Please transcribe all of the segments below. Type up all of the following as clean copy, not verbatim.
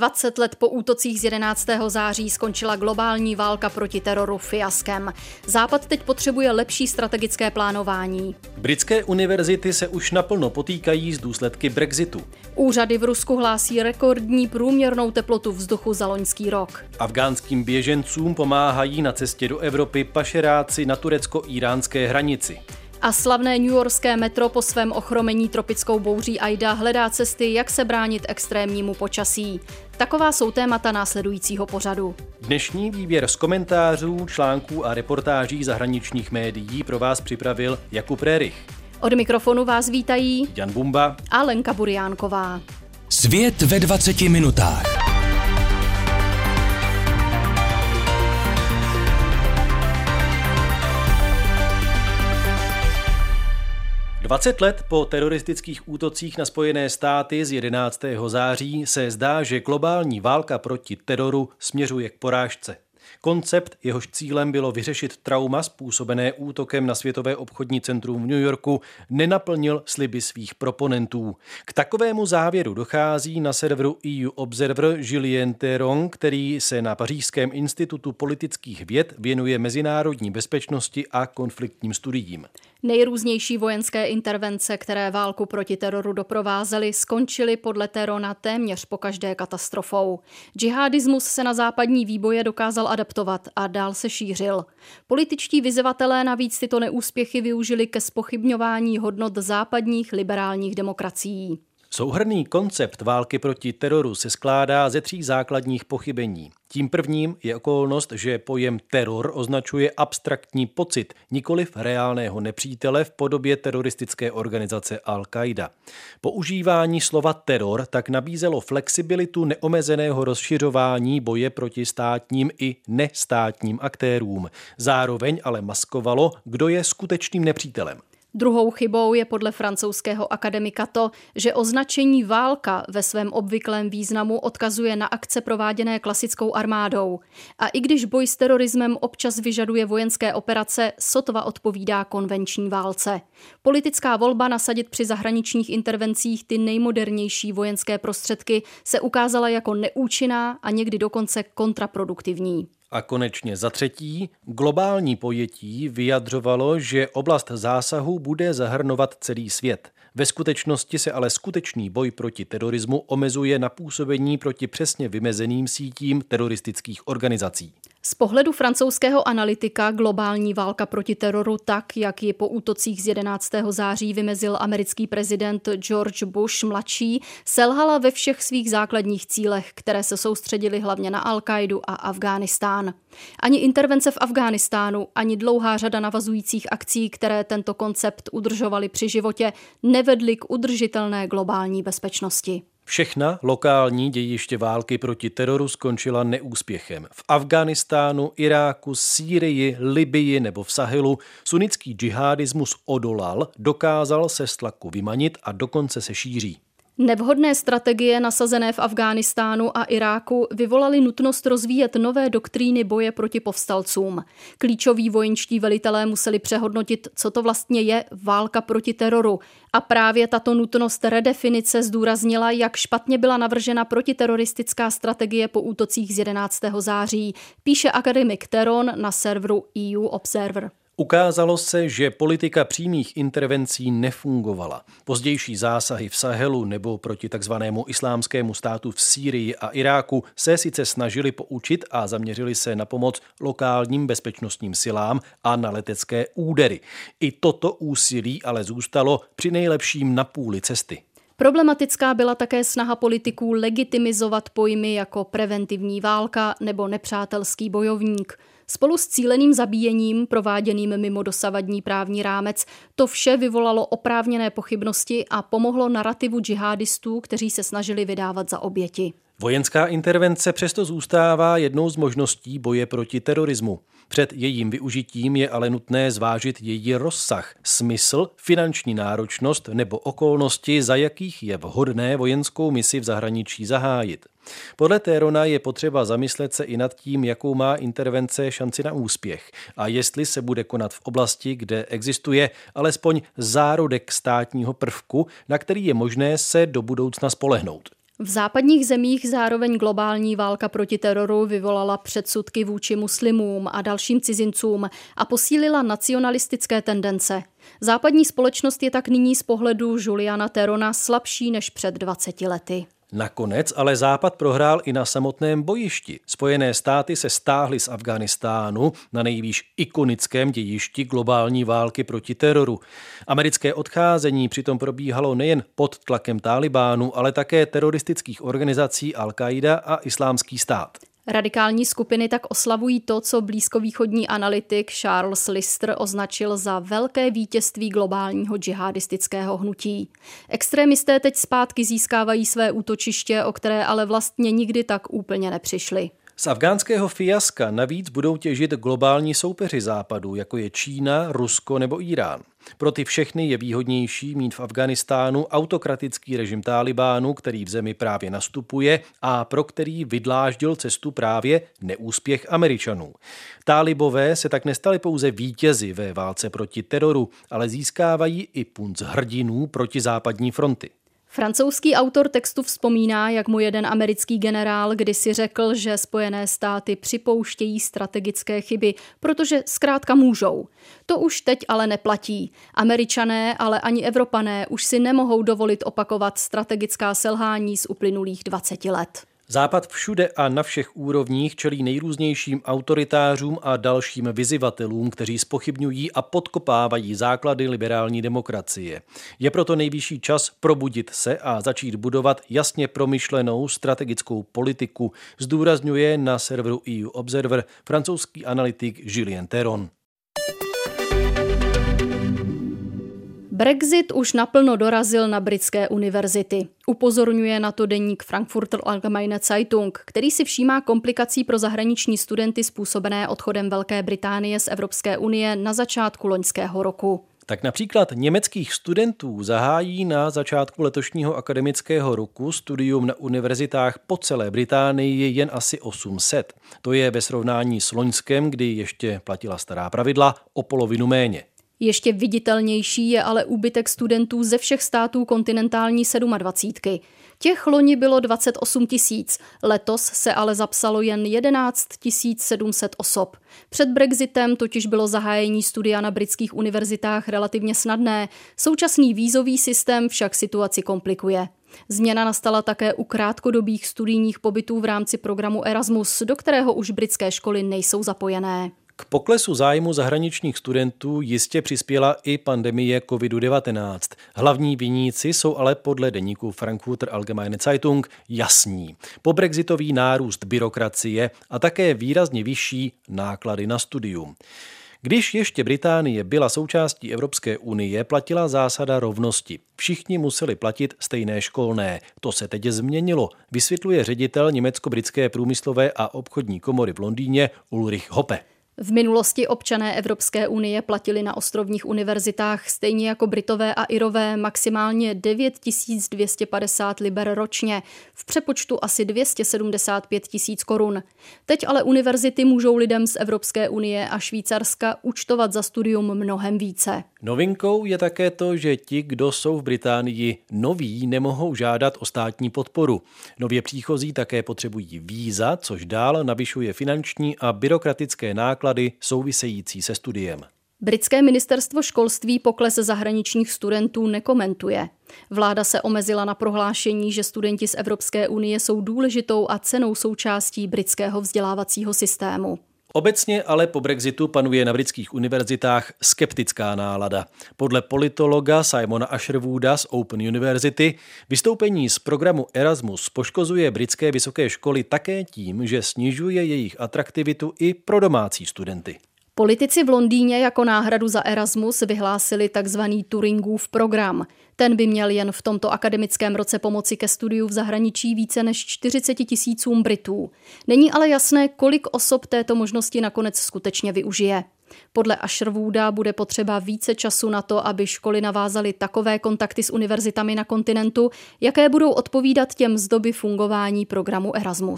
20 let po útocích z 11. září skončila globální válka proti teroru fiaskem. Západ teď potřebuje lepší strategické plánování. Britské univerzity se už naplno potýkají s důsledky Brexitu. Úřady v Rusku hlásí rekordní průměrnou teplotu vzduchu za loňský rok. Afghánským běžencům pomáhají na cestě do Evropy pašeráci na turecko-íránské hranici. A slavné newyorské metro po svém ochromení tropickou bouří Aida hledá cesty, jak se bránit extrémnímu počasí. Taková jsou témata následujícího pořadu. Dnešní výběr z komentářů, článků a reportáží zahraničních médií pro vás připravil Jakub Rerich. Od mikrofonu vás vítají Jan Bumba a Lenka Buriánková. Svět ve 20 minutách. Dvacet let po teroristických útocích na Spojené státy z 11. září se zdá, že globální válka proti teroru směřuje k porážce. Koncept, jehož cílem bylo vyřešit trauma způsobené útokem na Světové obchodní centrum v New Yorku, nenaplnil sliby svých proponentů. K takovému závěru dochází na serveru EU Observer Julien Théron, který se na Pařížském institutu politických věd věnuje mezinárodní bezpečnosti a konfliktním studiím. Nejrůznější vojenské intervence, které válku proti teroru doprovázely, skončily podle Thérona téměř pokaždé katastrofou. Džihadismus se na západní výboje dokázal adaptovat a dál se šířil. Političtí vyzvatelé navíc tyto neúspěchy využili ke zpochybňování hodnot západních liberálních demokracií. Souhrnný koncept války proti teroru se skládá ze 3 základních pochybení. Tím prvním je okolnost, že pojem teror označuje abstraktní pocit, nikoliv reálného nepřítele v podobě teroristické organizace Al-Qaida. Používání slova teror tak nabízelo flexibilitu neomezeného rozšiřování boje proti státním i nestátním aktérům. Zároveň ale maskovalo, kdo je skutečným nepřítelem. Druhou chybou je podle francouzského akademika to, že označení válka ve svém obvyklém významu odkazuje na akce prováděné klasickou armádou. A i když boj s terorismem občas vyžaduje vojenské operace, sotva odpovídá konvenční válce. Politická volba nasadit při zahraničních intervencích ty nejmodernější vojenské prostředky se ukázala jako neúčinná a někdy dokonce kontraproduktivní. A konečně za třetí, globální pojetí vyjadřovalo, že oblast zásahu bude zahrnovat celý svět. Ve skutečnosti se ale skutečný boj proti terorismu omezuje na působení proti přesně vymezeným sítím teroristických organizací. Z pohledu francouzského analytika globální válka proti teroru tak, jak ji po útocích z 11. září vymezil americký prezident George Bush mladší, selhala ve všech svých základních cílech, které se soustředily hlavně na Al-Qaidu a Afghánistán. Ani intervence v Afghánistánu, ani dlouhá řada navazujících akcí, které tento koncept udržovaly při životě, nevedly k udržitelné globální bezpečnosti. Všechna lokální dějiště války proti teroru skončila neúspěchem. V Afghánistánu, Iráku, Sýrii, Libyi nebo v Sahelu sunnický džihadismus odolal, dokázal se z tlaku vymanit a dokonce se šíří. Nevhodné strategie nasazené v Afghánistánu a Iráku vyvolaly nutnost rozvíjet nové doktríny boje proti povstalcům. Klíčoví vojenští velitelé museli přehodnotit, co to vlastně je válka proti teroru. A právě tato nutnost redefinice zdůraznila, jak špatně byla navržena protiteroristická strategie po útocích z 11. září, píše akademik Théron na serveru EU Observer. Ukázalo se, že politika přímých intervencí nefungovala. Pozdější zásahy v Sahelu nebo proti takzvanému islámskému státu v Sýrii a Iráku se sice snažili poučit a zaměřili se na pomoc lokálním bezpečnostním silám a na letecké údery. I toto úsilí ale zůstalo při nejlepším na půli cesty. Problematická byla také snaha politiků legitimizovat pojmy jako preventivní válka nebo nepřátelský bojovník. Spolu s cíleným zabíjením, prováděným mimo dosavadní právní rámec, to vše vyvolalo oprávněné pochybnosti a pomohlo narrativu džihadistů, kteří se snažili vydávat za oběti. Vojenská intervence přesto zůstává jednou z možností boje proti terorismu. Před jejím využitím je ale nutné zvážit její rozsah, smysl, finanční náročnost nebo okolnosti, za jakých je vhodné vojenskou misi v zahraničí zahájit. Podle Thérona je potřeba zamyslet se i nad tím, jakou má intervence šanci na úspěch a jestli se bude konat v oblasti, kde existuje alespoň zárodek státního prvku, na který je možné se do budoucna spolehnout. V západních zemích zároveň globální válka proti teroru vyvolala předsudky vůči muslimům a dalším cizincům a posílila nacionalistické tendence. Západní společnost je tak nyní z pohledu Juliana Terona slabší než před 20 lety. Nakonec ale Západ prohrál i na samotném bojišti. Spojené státy se stáhly z Afghánistánu na nejvýš ikonickém dějišti globální války proti teroru. Americké odcházení přitom probíhalo nejen pod tlakem Tálibánu, ale také teroristických organizací Al-Qaida a Islámský stát. Radikální skupiny tak oslavují to, co blízkovýchodní analytik Charles Lister označil za velké vítězství globálního džihadistického hnutí. Extrémisté teď zpátky získávají své útočiště, o které ale vlastně nikdy tak úplně nepřišli. Z afghánského fiaska navíc budou těžit globální soupeři Západu, jako je Čína, Rusko nebo Irán. Pro ty všechny je výhodnější mít v Afghánistánu autokratický režim Tálibánu, který v zemi právě nastupuje a pro který vydláždil cestu právě neúspěch Američanů. Tálibové se tak nestali pouze vítězi ve válce proti teroru, ale získávají i punc hrdinů proti západní fronty. Francouzský autor textu vzpomíná, jak mu jeden americký generál kdysi řekl, že Spojené státy připouštějí strategické chyby, protože zkrátka můžou. To už teď ale neplatí. Američané, ale ani Evropané už si nemohou dovolit opakovat strategická selhání z uplynulých 20 let. Západ všude a na všech úrovních čelí nejrůznějším autoritářům a dalším vyzývatelům, kteří zpochybňují a podkopávají základy liberální demokracie. Je proto nejvyšší čas probudit se a začít budovat jasně promyšlenou strategickou politiku, zdůrazňuje na serveru EU Observer francouzský analytik Julien Teron. Brexit už naplno dorazil na britské univerzity. Upozorňuje na to deník Frankfurter Allgemeine Zeitung, který si všímá komplikací pro zahraniční studenty způsobené odchodem Velké Británie z Evropské unie na začátku loňského roku. Tak například německých studentů zahájí na začátku letošního akademického roku studium na univerzitách po celé Británii jen asi 800. To je ve srovnání s loňskem, kdy ještě platila stará pravidla, o polovinu méně. Ještě viditelnější je ale úbytek studentů ze všech států kontinentální 27. Těch loni bylo 28 000, letos se ale zapsalo jen 11 700 osob. Před Brexitem totiž bylo zahájení studia na britských univerzitách relativně snadné, současný vízový systém však situaci komplikuje. Změna nastala také u krátkodobých studijních pobytů v rámci programu Erasmus, do kterého už britské školy nejsou zapojené. K poklesu zájmu zahraničních studentů jistě přispěla i pandemie COVID-19. Hlavní viníci jsou ale podle deníku Frankfurter Allgemeine Zeitung jasní. Pobrexitový nárůst byrokracie a také výrazně vyšší náklady na studium. Když ještě Británie byla součástí Evropské unie, platila zásada rovnosti. Všichni museli platit stejné školné. To se teď změnilo, vysvětluje ředitel německo-britské průmyslové a obchodní komory v Londýně Ulrich Hoppe. V minulosti občané Evropské unie platili na ostrovních univerzitách stejně jako Britové a Irové maximálně 9 250 liber ročně, v přepočtu asi 275 000 korun. Teď ale univerzity můžou lidem z Evropské unie a Švýcarska účtovat za studium mnohem více. Novinkou je také to, že ti, kdo jsou v Británii noví, nemohou žádat o státní podporu. Nově příchozí také potřebují víza, což dál navyšuje finanční a byrokratické náklady související se studiem. Britské ministerstvo školství pokles zahraničních studentů nekomentuje. Vláda se omezila na prohlášení, že studenti z Evropské unie jsou důležitou a cennou součástí britského vzdělávacího systému. Obecně ale po Brexitu panuje na britských univerzitách skeptická nálada. Podle politologa Simona Asherwooda z Open University vystoupení z programu Erasmus poškozuje britské vysoké školy také tím, že snižuje jejich atraktivitu i pro domácí studenty. Politici v Londýně jako náhradu za Erasmus vyhlásili takzvaný Turingův program. Ten by měl jen v tomto akademickém roce pomoci ke studiu v zahraničí více než 40 000 Britů. Není ale jasné, kolik osob této možnosti nakonec skutečně využije. Podle Asherwooda bude potřeba více času na to, aby školy navázaly takové kontakty s univerzitami na kontinentu, jaké budou odpovídat těm z doby fungování programu Erasmus.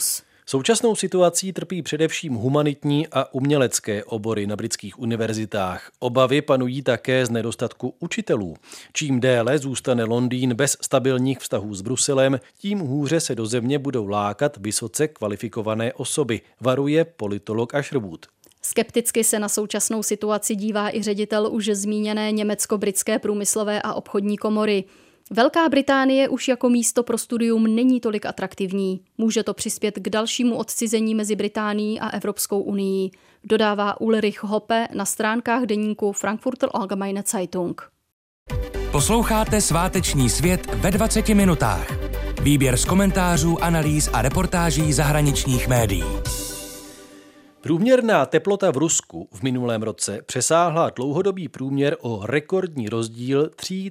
Současnou situací trpí především humanitní a umělecké obory na britských univerzitách. Obavy panují také z nedostatku učitelů. Čím déle zůstane Londýn bez stabilních vztahů s Bruselem, tím hůře se do země budou lákat vysoce kvalifikované osoby, varuje politolog Asherwood. Skepticky se na současnou situaci dívá i ředitel už zmíněné německo-britské průmyslové a obchodní komory. Velká Británie už jako místo pro studium není tolik atraktivní. Může to přispět k dalšímu odcizení mezi Británií a Evropskou unií, dodává Ulrich Hoppe na stránkách deníku Frankfurter Allgemeine Zeitung. Posloucháte Sváteční svět ve 20 minutách. Výběr z komentářů, analýz a reportáží zahraničních médií. Průměrná teplota v Rusku v minulém roce přesáhla dlouhodobý průměr o rekordní rozdíl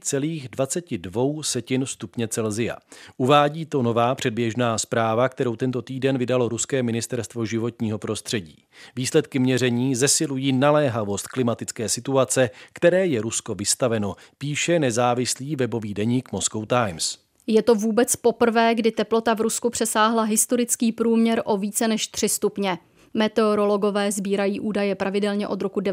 3,22 stupně Celsia. Uvádí to nová předběžná zpráva, kterou tento týden vydalo ruské ministerstvo životního prostředí. Výsledky měření zesilují naléhavost klimatické situace, které je Rusko vystaveno, píše nezávislý webový deník Moscow Times. Je to vůbec poprvé, kdy teplota v Rusku přesáhla historický průměr o více než 3 stupně. Meteorologové sbírají údaje pravidelně od roku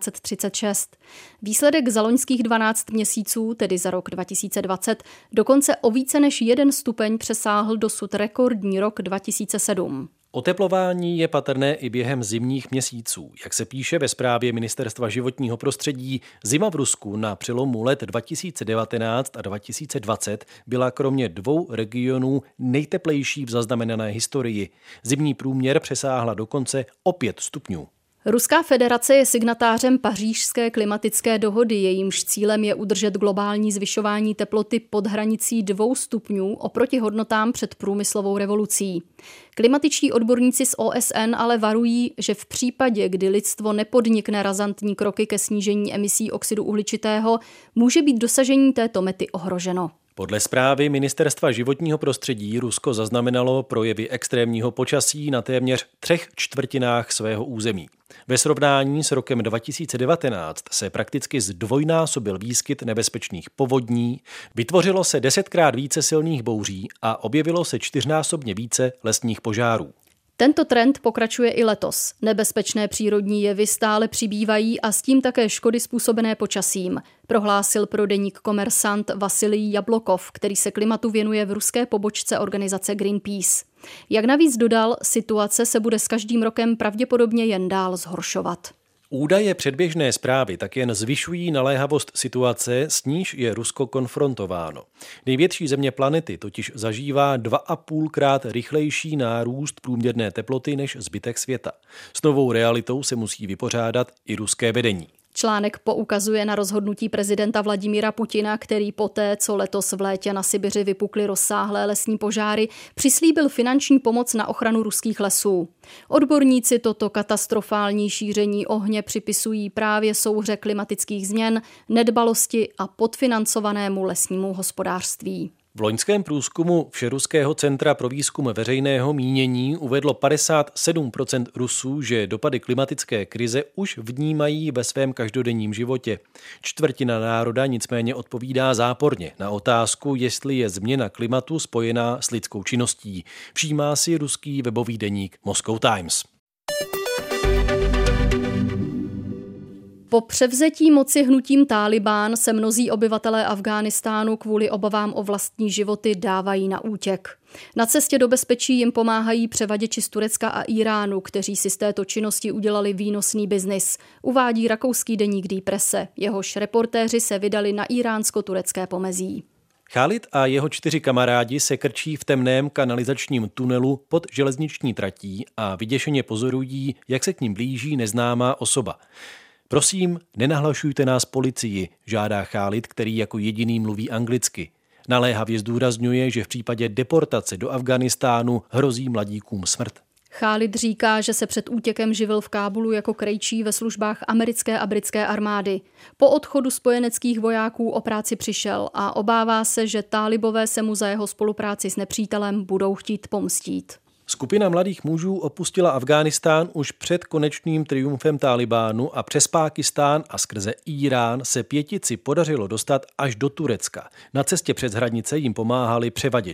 1936. Výsledek za loňských 12 měsíců, tedy za rok 2020, dokonce o více než 1 stupeň přesáhl dosud rekordní rok 2007. Oteplování je patrné i během zimních měsíců. Jak se píše ve zprávě Ministerstva životního prostředí, zima v Rusku na přelomu let 2019 a 2020 byla kromě 2 regionů nejteplejší v zaznamenané historii. Zimní průměr přesáhla dokonce o 5 stupňů. Ruská federace je signatářem Pařížské klimatické dohody, jejímž cílem je udržet globální zvyšování teploty pod hranicí 2 stupňů oproti hodnotám před průmyslovou revolucí. Klimatičtí odborníci z OSN ale varují, že v případě, kdy lidstvo nepodnikne razantní kroky ke snížení emisí oxidu uhličitého, může být dosažení této mety ohroženo. Podle zprávy Ministerstva životního prostředí Rusko zaznamenalo projevy extrémního počasí na téměř 3/4 svého území. Ve srovnání s rokem 2019 se prakticky zdvojnásobil výskyt nebezpečných povodní, vytvořilo se 10krát více silných bouří a objevilo se 4násobně více lesních požárů. Tento trend pokračuje i letos. Nebezpečné přírodní jevy stále přibývají a s tím také škody způsobené počasím, prohlásil pro deník Komersant Vasilij Jablokov, který se klimatu věnuje v ruské pobočce organizace Greenpeace. Jak navíc dodal, situace se bude s každým rokem pravděpodobně jen dál zhoršovat. Údaje předběžné zprávy tak jen zvyšují naléhavost situace, s níž je Rusko konfrontováno. Největší země planety totiž zažívá 2,5krát rychlejší nárůst průměrné teploty než zbytek světa. S novou realitou se musí vypořádat i ruské vedení. Článek poukazuje na rozhodnutí prezidenta Vladimíra Putina, který poté, co letos v létě na Sibiři vypukly rozsáhlé lesní požáry, přislíbil finanční pomoc na ochranu ruských lesů. Odborníci toto katastrofální šíření ohně připisují právě souhře klimatických změn, nedbalosti a podfinancovanému lesnímu hospodářství. V loňském průzkumu Všeruského centra pro výzkum veřejného mínění uvedlo 57% Rusů, že dopady klimatické krize už vnímají ve svém každodenním životě. 1/4 národa nicméně odpovídá záporně na otázku, jestli je změna klimatu spojená s lidskou činností. Všímá si ruský webový deník Moscow Times. Po převzetí moci hnutím Tálibán se mnozí obyvatelé Afghánistánu kvůli obavám o vlastní životy dávají na útěk. Na cestě do bezpečí jim pomáhají převaděči z Turecka a Iránu, kteří si z této činnosti udělali výnosný biznis, uvádí rakouský deník Die Presse. Jehož reportéři se vydali na iránsko-turecké pomezí. Khalid a jeho 4 kamarádi se krčí v temném kanalizačním tunelu pod železniční tratí a vyděšeně pozorují, jak se k ním blíží neznámá osoba. Prosím, nenahlašujte nás policii, žádá Khalid, který jako jediný mluví anglicky. Naléhavě zdůrazňuje, že v případě deportace do Afghánistánu hrozí mladíkům smrt. Khalid říká, že se před útěkem živil v Kábulu jako krejčí ve službách americké a britské armády. Po odchodu spojeneckých vojáků o práci přišel a obává se, že Tálibové se mu za jeho spolupráci s nepřítelem budou chtít pomstít. Skupina mladých mužů opustila Afghánistán už před konečným triumfem Tálibánu a přes Pákistán a skrze Írán se 5 podařilo dostat až do Turecka. Na cestě přes hranice jim pomáhali převaděči.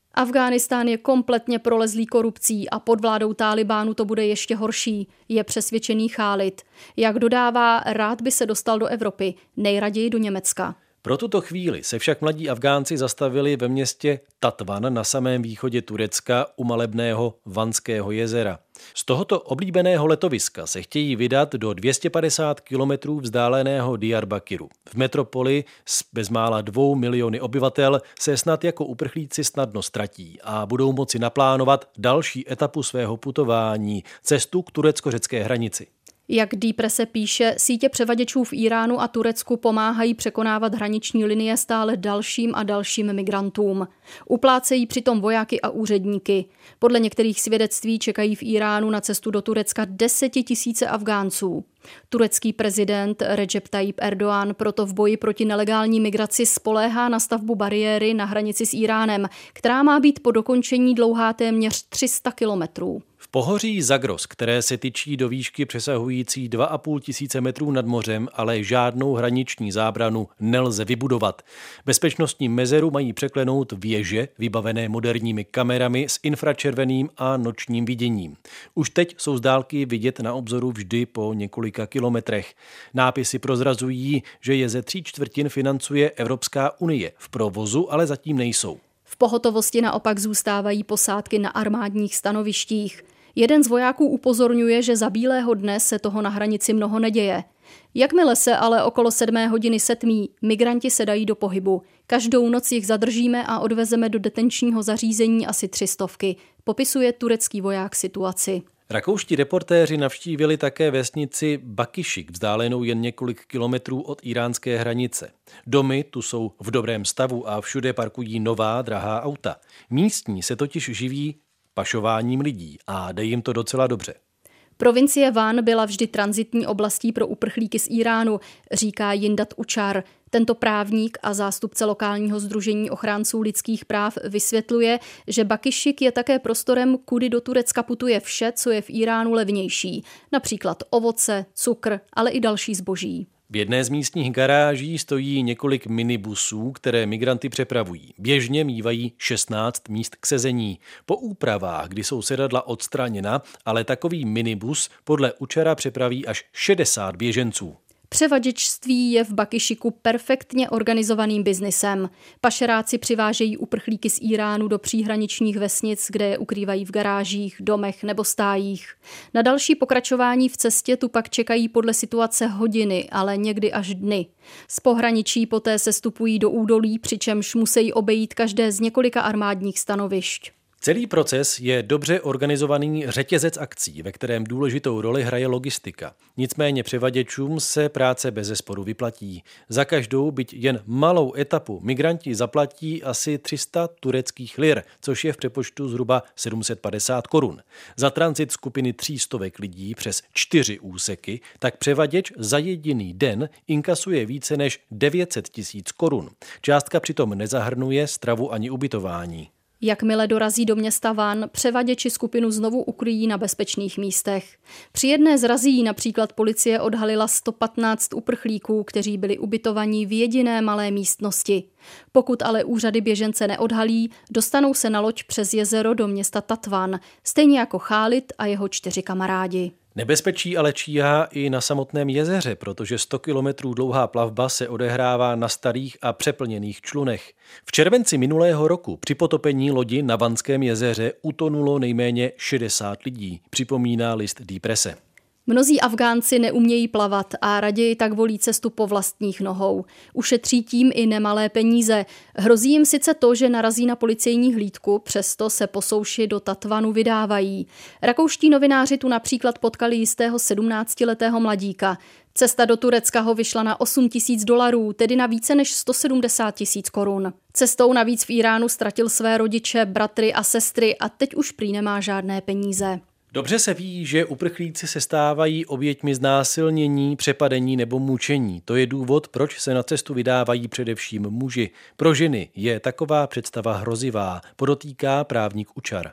Afghánistán je kompletně prolezlý korupcí a pod vládou Tálibánu to bude ještě horší, je přesvědčený Chálid. Jak dodává, rád by se dostal do Evropy, nejraději do Německa. Pro tuto chvíli se však mladí Afgánci zastavili ve městě Tatvan na samém východě Turecka u malebného Vanského jezera. Z tohoto oblíbeného letoviska se chtějí vydat do 250 kilometrů vzdáleného Diyarbakiru. V metropoli s bezmála 2 miliony obyvatel se snad jako uprchlíci snadno ztratí a budou moci naplánovat další etapu svého putování, cestu k turecko-řecké hranici. Jak Deprese píše, sítě převaděčů v Iránu a Turecku pomáhají překonávat hraniční linie stále dalším a dalším migrantům. Uplácejí přitom vojáky a úředníky. Podle některých svědectví čekají v Iránu na cestu do Turecka 10 000 Afgánců. Turecký prezident Recep Tayyip Erdoğan proto v boji proti nelegální migraci spoléhá na stavbu bariéry na hranici s Iránem, která má být po dokončení dlouhá téměř 300 kilometrů. V pohoří Zagros, které se tyčí do výšky přesahující 2 500 metrů nad mořem, ale žádnou hraniční zábranu nelze vybudovat. Bezpečnostní mezeru mají překlenout věže vybavené moderními kamerami s infračerveným a nočním viděním. Už teď jsou z dálky vidět na obzoru vždy po několika kilometrech. Nápisy prozrazují, že je ze 3/4 financuje Evropská unie. V provozu ale zatím nejsou. V pohotovosti naopak zůstávají posádky na armádních stanovištích. Jeden z vojáků upozorňuje, že za bílého dne se toho na hranici mnoho neděje. Jakmile se ale okolo 7 hodiny setmí, migranti se dají do pohybu. Každou noc jich zadržíme a odvezeme do detenčního zařízení asi 300, popisuje turecký voják situaci. Rakouští reportéři navštívili také vesnici Bakişik, vzdálenou jen několik kilometrů od iránské hranice. Domy tu jsou v dobrém stavu a všude parkují nová drahá auta. Místní se totiž živí pašováním lidí a jde jim to docela dobře. Provincie Van byla vždy tranzitní oblastí pro uprchlíky z Iránu, říká Jindat Učar. Tento právník a zástupce lokálního sdružení ochránců lidských práv vysvětluje, že Bakişik je také prostorem, kudy do Turecka putuje vše, co je v Iránu levnější. Například ovoce, cukr, ale i další zboží. V jedné z místních garáží stojí několik minibusů, které migranty přepravují. Běžně mívají 16 míst k sezení. Po úpravách, kdy jsou sedadla odstraněna, ale takový minibus podle Učara přepraví až 60 běženců. Převaděčství je v Bakíšiku perfektně organizovaným biznisem. Pašeráci přivážejí uprchlíky z Iránu do příhraničních vesnic, kde je ukrývají v garážích, domech nebo stájích. Na další pokračování v cestě tu pak čekají podle situace hodiny, ale někdy až dny. Z pohraničí poté sestupují do údolí, přičemž musí obejít každé z několika armádních stanovišť. Celý proces je dobře organizovaný řetězec akcí, ve kterém důležitou roli hraje logistika. Nicméně převaděčům se práce bezesporu vyplatí. Za každou, byť jen malou etapu, migranti zaplatí asi 300 tureckých lir, což je v přepočtu zhruba 750 korun. Za tranzit skupiny 300 lidí přes 4 úseky, tak převaděč za jediný den inkasuje více než 900 000 korun. Částka přitom nezahrnuje stravu ani ubytování. Jakmile dorazí do města Van, převaděči skupinu znovu ukryjí na bezpečných místech. Při jedné z razí například policie odhalila 115 uprchlíků, kteří byli ubytovaní v jediné malé místnosti. Pokud ale úřady běžence neodhalí, dostanou se na loď přes jezero do města Tatvan, stejně jako Chálid a jeho 4 kamarádi. Nebezpečí ale číhá i na samotném jezeře, protože 100 kilometrů dlouhá plavba se odehrává na starých a přeplněných člunech. V červenci minulého roku při potopení lodi na Vanském jezeře utonulo nejméně 60 lidí, připomíná list Deprese. Mnozí Afgánci neumějí plavat a raději tak volí cestu po vlastních nohou. Ušetří tím i nemalé peníze. Hrozí jim sice to, že narazí na policejní hlídku, přesto se po souši do Tatvanu vydávají. Rakouští novináři tu například potkali jistého 17letého mladíka. Cesta do Turecka ho vyšla na $8,000, tedy na více než 170 000 korun. Cestou navíc v Iránu ztratil své rodiče, bratry a sestry a teď už prý nemá žádné peníze. Dobře se ví, že uprchlíci se stávají oběťmi znásilnění, přepadení nebo mučení. To je důvod, proč se na cestu vydávají především muži. Pro ženy je taková představa hrozivá, podotýká právník Učar.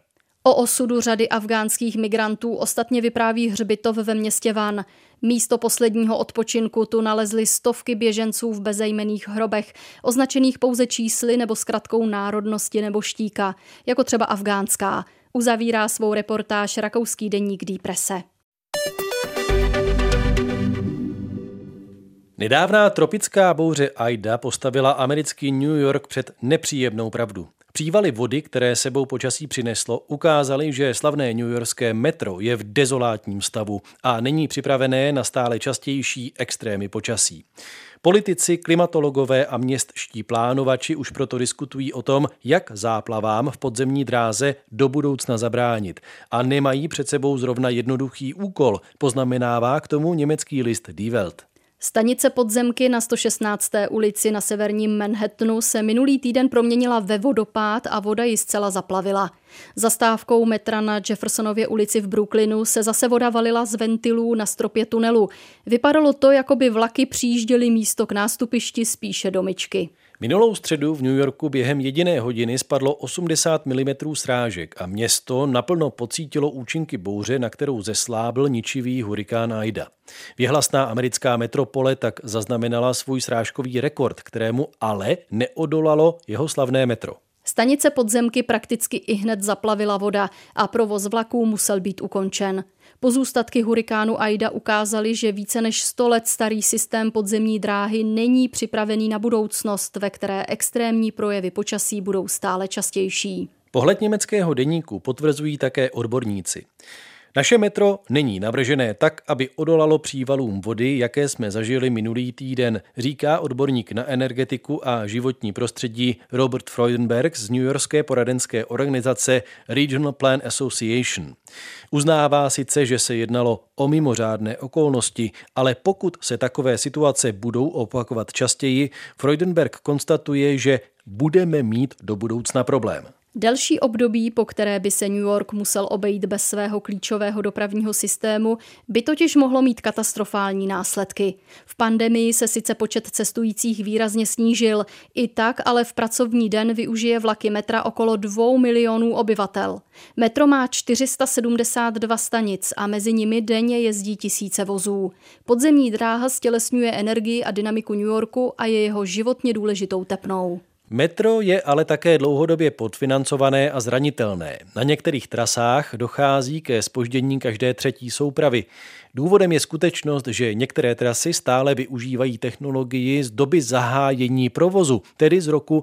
O osudu řady afghánských migrantů ostatně vypráví hřbitov ve městě Van. Místo posledního odpočinku tu nalezli stovky běženců v bezejmenných hrobech, označených pouze čísly nebo zkratkou národnosti nebo štíka, jako třeba afgánská. Uzavírá svou reportáž rakouský deník Die Presse. Nedávná tropická bouře Aida postavila americký New York před nepříjemnou pravdu. Přívaly vody, které sebou počasí přineslo, ukázaly, že slavné newyorské metro je v dezolátním stavu a není připravené na stále častější extrémy počasí. Politici, klimatologové a městští plánovači už proto diskutují o tom, jak záplavám v podzemní dráze do budoucna zabránit. A nemají před sebou zrovna jednoduchý úkol, poznamenává k tomu německý list Die Welt. Stanice podzemky na 116. ulici na severním Manhattanu se minulý týden proměnila ve vodopád a voda ji zcela zaplavila. Zastávkou metra na Jeffersonově ulici v Brooklynu se zase voda valila z ventilů na stropě tunelu. Vypadalo to, jako by vlaky přijížděly místo k nástupišti spíše do myčky. Minulou středu v New Yorku během jediné hodiny spadlo 80 mm srážek a město naplno pocítilo účinky bouře, na kterou zeslábl ničivý hurikán Aida. Věhlasná americká metropole tak zaznamenala svůj srážkový rekord, kterému ale neodolalo jeho slavné metro. Stanice podzemky prakticky ihned zaplavila voda a provoz vlaků musel být ukončen. Pozůstatky hurikánu Aida ukázaly, že více než 100 let starý systém podzemní dráhy není připravený na budoucnost, ve které extrémní projevy počasí budou stále častější. Pohled německého deníku potvrzují také odborníci. Naše metro není navržené tak, aby odolalo přívalům vody, jaké jsme zažili minulý týden, říká odborník na energetiku a životní prostředí Robert Freudenberg z newyorské poradenské organizace Regional Plan Association. Uznává sice, že se jednalo o mimořádné okolnosti, ale pokud se takové situace budou opakovat častěji, Freudenberg konstatuje, že budeme mít do budoucna problém. Delší období, po které by se New York musel obejít bez svého klíčového dopravního systému, by totiž mohlo mít katastrofální následky. V pandemii se sice počet cestujících výrazně snížil, i tak ale v pracovní den využije vlaky metra okolo 2 milionů obyvatel. Metro má 472 stanic a mezi nimi denně jezdí tisíce vozů. Podzemní dráha stělesňuje energii a dynamiku New Yorku a je jeho životně důležitou tepnou. Metro je ale také dlouhodobě podfinancované a zranitelné. Na některých trasách dochází ke zpoždění každé třetí soupravy. Důvodem je skutečnost, že některé trasy stále využívají technologii z doby zahájení provozu, tedy z roku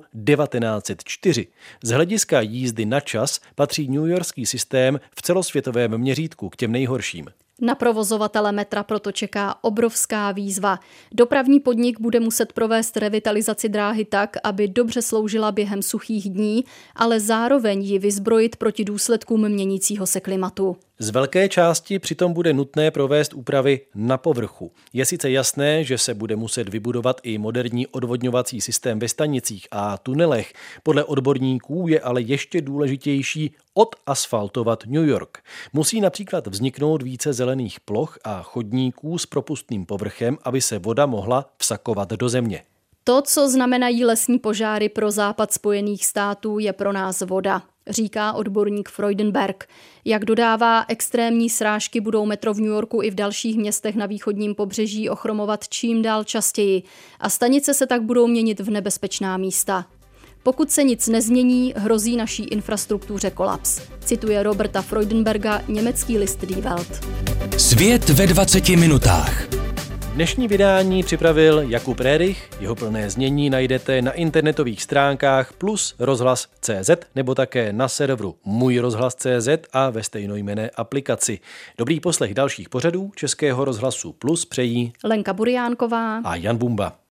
1904. Z hlediska jízdy na čas patří newyorský systém v celosvětovém měřítku k těm nejhorším. Na provozovatele metra proto čeká obrovská výzva. Dopravní podnik bude muset provést revitalizaci dráhy tak, aby dobře sloužila během suchých dní, ale zároveň ji vyzbrojit proti důsledkům měnícího se klimatu. Z velké části přitom bude nutné provést úpravy na povrchu. Je sice jasné, že se bude muset vybudovat i moderní odvodňovací systém ve stanicích a tunelech. Podle odborníků je ale ještě důležitější odasfaltovat New York. Musí například vzniknout více zelených ploch a chodníků s propustným povrchem, aby se voda mohla vsakovat do země. To, co znamenají lesní požáry pro západ Spojených států, je pro nás voda, říká odborník Freudenberg. Jak dodává, extrémní srážky budou metro v New Yorku i v dalších městech na východním pobřeží ochromovat čím dál častěji a stanice se tak budou měnit v nebezpečná místa. Pokud se nic nezmění, hrozí naší infrastruktuře kolaps, cituje Roberta Freudenberga německý list Die Welt. Svět ve 20 minutách. Dnešní vydání připravil Jakub Rérich, jeho plné znění najdete na internetových stránkách plus rozhlas.cz nebo také na serveru můjrozhlas.cz a ve stejnojmenné aplikaci. Dobrý poslech dalších pořadů Českého rozhlasu Plus přejí Lenka Buriánková a Jan Bumba.